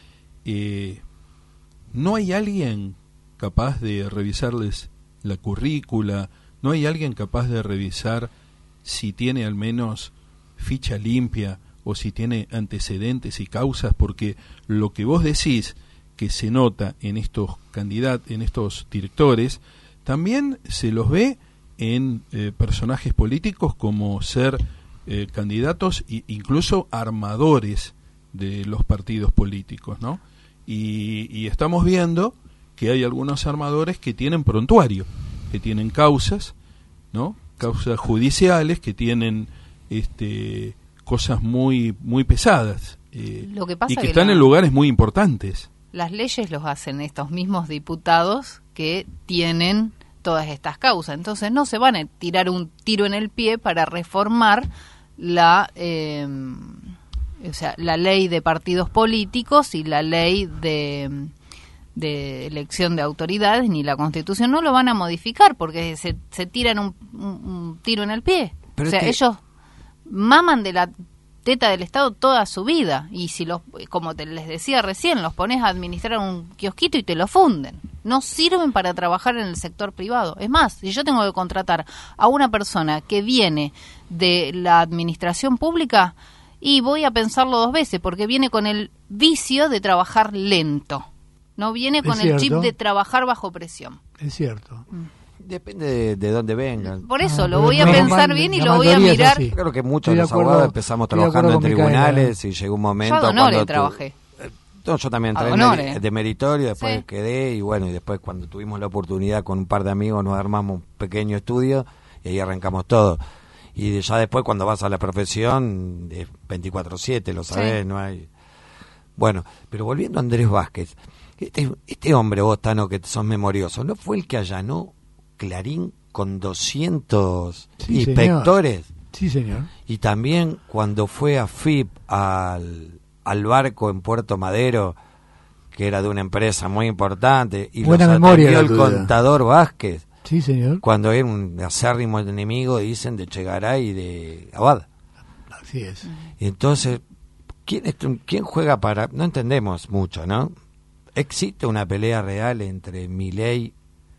eh, ¿no hay alguien capaz de revisarles la currícula? ¿No hay alguien capaz de revisar si tiene al menos ficha limpia o si tiene antecedentes y causas? Porque lo que vos decís que se nota en estos candidatos, en estos directores, también se los ve en eh, personajes políticos como ser eh, candidatos e incluso armadores de los partidos políticos, ¿no? Y, y estamos viendo que hay algunos armadores que tienen prontuario, que tienen causas, ¿no? Causas judiciales, que tienen este cosas muy muy pesadas eh, Lo que pasa y que, que están la, en lugares muy importantes. Las leyes los hacen estos mismos diputados que tienen todas estas causas. Entonces no se van a tirar un tiro en el pie para reformar la eh, o sea, la ley de partidos políticos y la ley de de elección de autoridades, ni la Constitución. No lo van a modificar porque se, se tiran un, un, un tiro en el pie. Pero o sea, es que... ellos maman de la teta del Estado toda su vida, y si los, como te les decía recién, los pones a administrar un kiosquito y te lo funden. No sirven para trabajar en el sector privado. Es más, si yo tengo que contratar a una persona que viene de la administración pública, y voy a pensarlo dos veces, porque viene con el vicio de trabajar lento, no viene con el chip de trabajar bajo presión. Es cierto. Mm. Depende de, de dónde vengan. Por eso, Ah, lo pero voy a no, pensar la- bien y la lo voy a mayoría es mirar. así. Creo que muchos Estoy de de los acuerdo- abogados empezamos estoy de trabajando en acuerdo con Micaela. tribunales y llegó un momento Yo a Donore cuando tu- trabajé. No, yo también entré A en Donore. meri- de meritorio, después Sí. quedé y bueno, y después cuando tuvimos la oportunidad con un par de amigos nos armamos un pequeño estudio y ahí arrancamos todo. Y de- ya después cuando vas a la profesión es veinticuatro siete, lo sabés, Sí. no hay... Bueno, pero volviendo a Andrés Vázquez, este, este hombre, vos, Tano, que sos memorioso, ¿no fue el que allanó Clarín con doscientos Sí, inspectores? señor. Sí, señor. Y también cuando fue a F I P al, al barco en Puerto Madero, que era de una empresa muy importante, y Buena los memoria atendió la el tuya. contador Vázquez, Sí, señor. cuando era un acérrimo enemigo, dicen, de Che Garay y de Abad. Así es. Y entonces, ¿quién, es- ¿quién juega para...? No entendemos mucho, ¿no? ¿Existe una pelea real entre Milei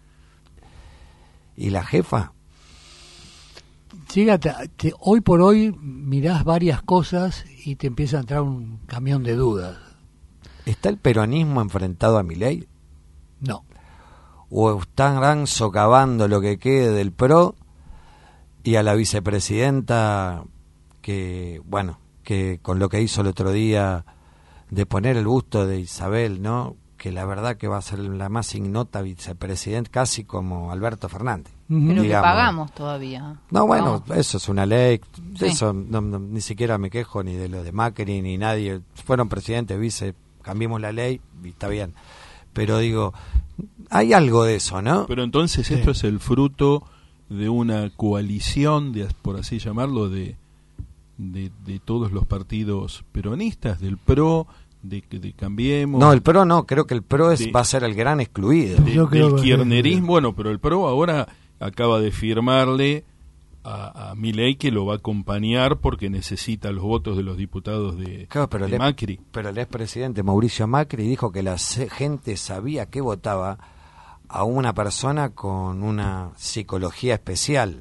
y la jefa? Fíjate, te- hoy por hoy mirás varias cosas y te empieza a entrar un camión de dudas. ¿Está el peronismo enfrentado a Milei? No. ¿O están socavando lo que quede del P R O y a la vicepresidenta que, bueno, que con lo que hizo el otro día de poner el busto de Isabel, ¿no? Que la verdad que va a ser la más ignota vicepresidenta, casi como Alberto Fernández. Ujú. Pero que digamos. pagamos todavía. No, bueno, No. eso es una ley, Sí. eso no, no, ni siquiera me quejo ni de lo de Macri ni nadie, fueron presidentes, vice, cambiamos la ley y está bien. Pero digo, hay algo de eso, ¿no? Pero entonces Sí. esto es el fruto de una coalición, de, por así llamarlo, de, de, de todos los partidos peronistas, del P R O, de, de Cambiemos, No, el P R O no, creo que el P R O es, Sí. va a ser el gran excluido. de- Yo creo del que- kirchnerismo. Bueno, pero el P R O ahora acaba de firmarle a, a Milei que lo va a acompañar porque necesita los votos de los diputados de, Claro, pero, de el, Macri. pero el expresidente Mauricio Macri dijo que la se- gente sabía que votaba a una persona con una psicología especial.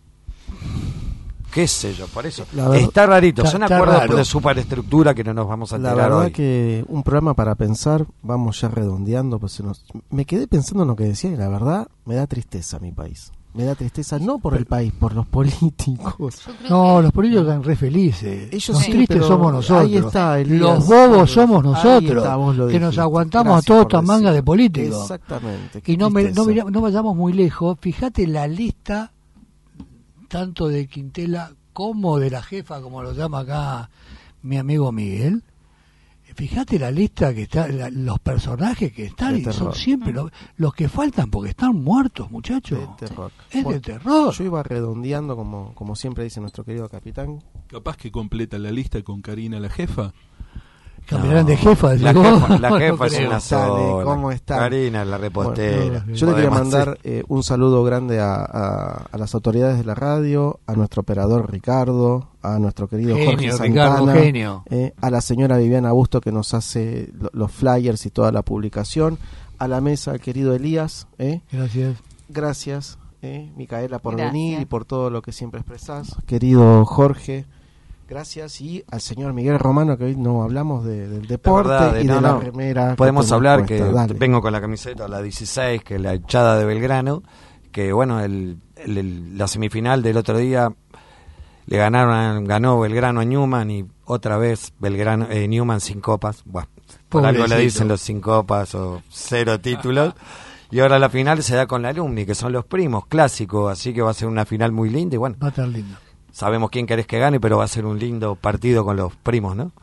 ¿Qué sé yo? Por eso. La verdad- está rarito. está- Son está acuerdos raro. de superestructura que no nos vamos a La enterar verdad hoy. que un programa para pensar, vamos ya redondeando, pues se nos... me quedé pensando en lo que decía y la verdad me da tristeza mi país. Me da tristeza no por el país, por los políticos. Yo creo No, que- los políticos están re felices. Ellos los sí, tristes pero somos nosotros. ahí está, Elías. Los bobos somos Ahí nosotros, está, vos lo que nos dijiste. aguantamos Gracias a toda por esta decir. manga de políticos. Exactamente. qué Y no, me- no, tristeza. mira- no vayamos muy lejos. Fíjate la lista, tanto de Quintela como de la jefa, como lo llama acá mi amigo Miguel. Fíjate la lista que está, la- los personajes que están, De y son terror. siempre lo- los que faltan porque están muertos, muchachos. De terror. Es Bueno, de terror. Yo iba redondeando, como, como siempre dice nuestro querido capitán. Capaz que completa la lista con Karina la jefa. Cambiarán de jefa. La decís vos. jefa, la No jefa es creo. una Dale, sola. ¿cómo están? Karina, la repostera. Bueno, Yo le quería Podemos mandar hacer- eh, un saludo grande a, a, a las autoridades de la radio, a nuestro operador Ricardo, a nuestro querido Jorge Genio, Santana, Ricardo, genio. eh, a la señora Viviana Busto que nos hace lo- los flyers y toda la publicación, a la mesa al querido Elías, eh, Gracias. gracias, eh, Micaela por Gracias. venir y por todo lo que siempre expresás, querido Jorge. Gracias, y al señor Miguel Romano, que hoy no hablamos de- del deporte verdad, de- y no, de la no. remera. que Podemos tenés hablar puesta. que Dale. vengo con la camiseta, la dieciséis, que es la echada de Belgrano, que bueno, el, el- el- la semifinal del otro día le ganaron, a- ganó Belgrano a Newman y otra vez Belgrano, eh, Newman sin copas. Bueno, por algo le Pobrecito. dicen los sin copas o cero títulos. Y ahora la final se da con la Alumni, que son los primos clásicos, así que va a ser una final muy linda y bueno, Va a estar lindo. sabemos quién querés que gane, pero va a ser un lindo partido con los primos, ¿no?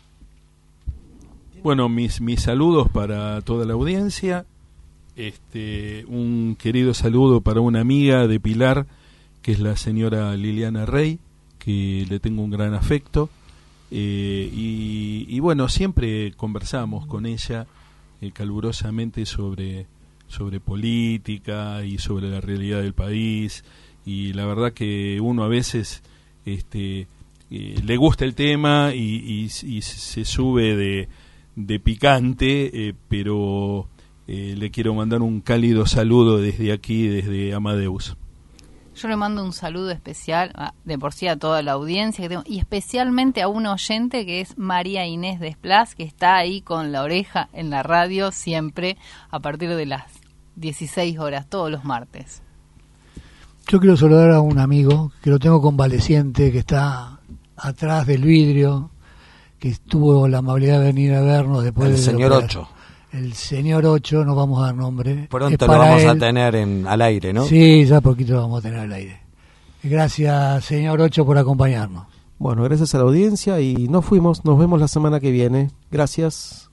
Bueno, mis, mis saludos para toda la audiencia. Este, un querido saludo para una amiga de Pilar, que es la señora Liliana Rey, que le tengo un gran afecto. Eh, y, y bueno, siempre conversamos con ella eh, calurosamente sobre, sobre política y sobre la realidad del país. Y la verdad que uno a veces este, eh, le gusta el tema y, y, y se sube de, de picante, eh, pero eh, le quiero mandar un cálido saludo desde aquí, desde Amadeus. Yo le mando un saludo especial, de por sí a toda la audiencia que tengo, y especialmente a un oyente que es María Inés Desplas, que está ahí con la oreja en la radio siempre a partir de las dieciséis horas, todos los martes. Yo quiero saludar a un amigo que lo tengo convaleciente, que está atrás del vidrio, que tuvo la amabilidad de venir a vernos después el de señor Ocho. El señor Ocho, no vamos a dar nombre. Pronto lo vamos él. a tener en, al aire, ¿no? Sí, ya poquito lo vamos a tener al aire. Gracias, señor Ocho, por acompañarnos. Bueno, gracias a la audiencia y nos fuimos. Nos vemos la semana que viene. Gracias.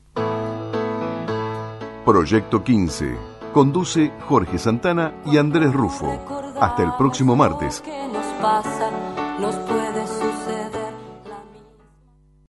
Proyecto quince. Conduce Jorge Santana y Andrés Rufo. Hasta el próximo martes. ¿Qué nos pasa?